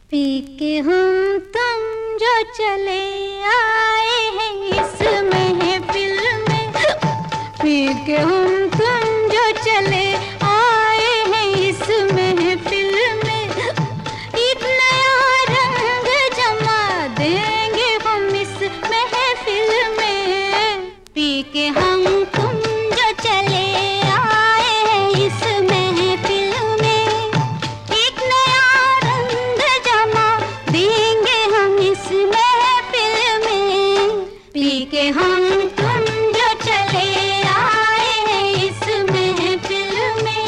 P के हम तुम जो चले आए हैं इस महफिल में, पी के हम तुम जो चले आए हैं इस महफिल में, एक नया रंग जमा देंगे हम इस महफिल में। पी के हम तुम जो चले आए हैं इस महफिल में, एक नया रंग जमा देंगे हम इस महफिल में। पी के हम तुम जो चले आए हैं इस महफिल में।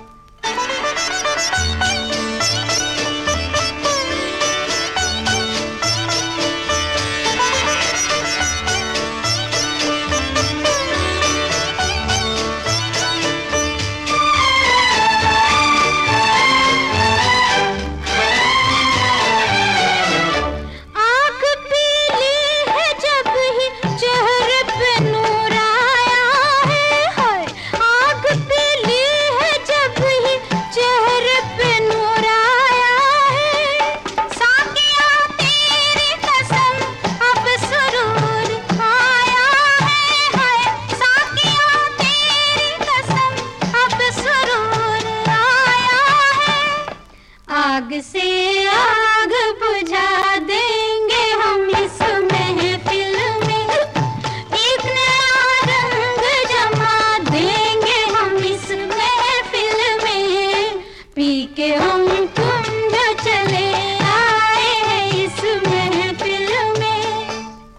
आँख पीली है जब ही चेहरे पे नूर आया है, हाय। आँख पीली है जब ही चेहरे पे नूर आया है। साकिया तेरी कसम अब सुरूर आया है, हाय। साकिया तेरी कसम अब सुरूर आया है। आग से आग बुझा देंगे हम इस महफिल में, एक नया रंग जमा देंगे हम इस महफिल में। पी के हम तुम जो चले आए हैं इस महफिल में।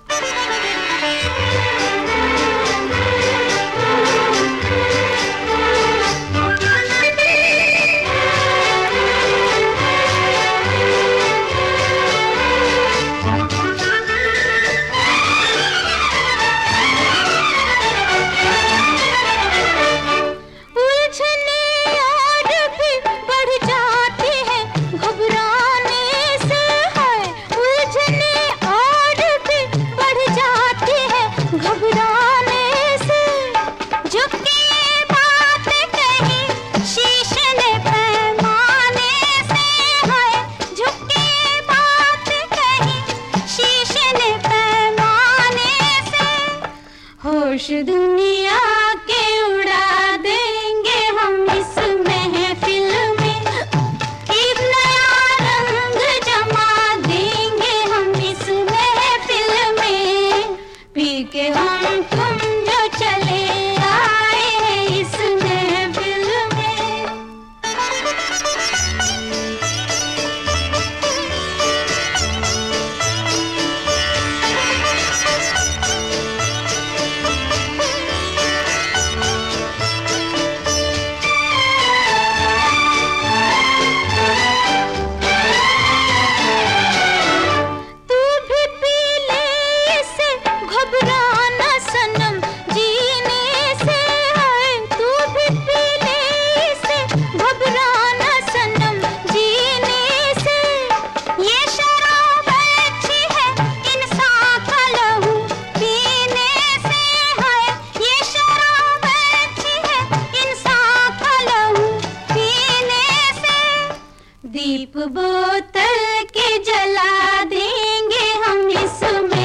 उलझने और भी बढ़ जाती है घबराने से, है। उलझने और भी बढ़ जाती है घबराने से। झुकी बात कही शीशे ने पैमाने से, है। झुकी बात कही शीशे ने पैमाने से। होश दुनिया के उड़ा देंगे हम इस महफिल में, एक नया रंग जमा देंगे हम इस महफिल में। पी के हम तुम जो चले आए हैं इस महफिल में। तू भी पी ले इसे, घबराना सनम जीने से, है। तू भी पी ले इसे, घबराना सनम जीने से। ये शराब अच्छी है इंसान का लहू पीने से, है। ये शराब अच्छी है इंसान का लहू पीने से। दीप बोतल के जला देंगे हम इसमें।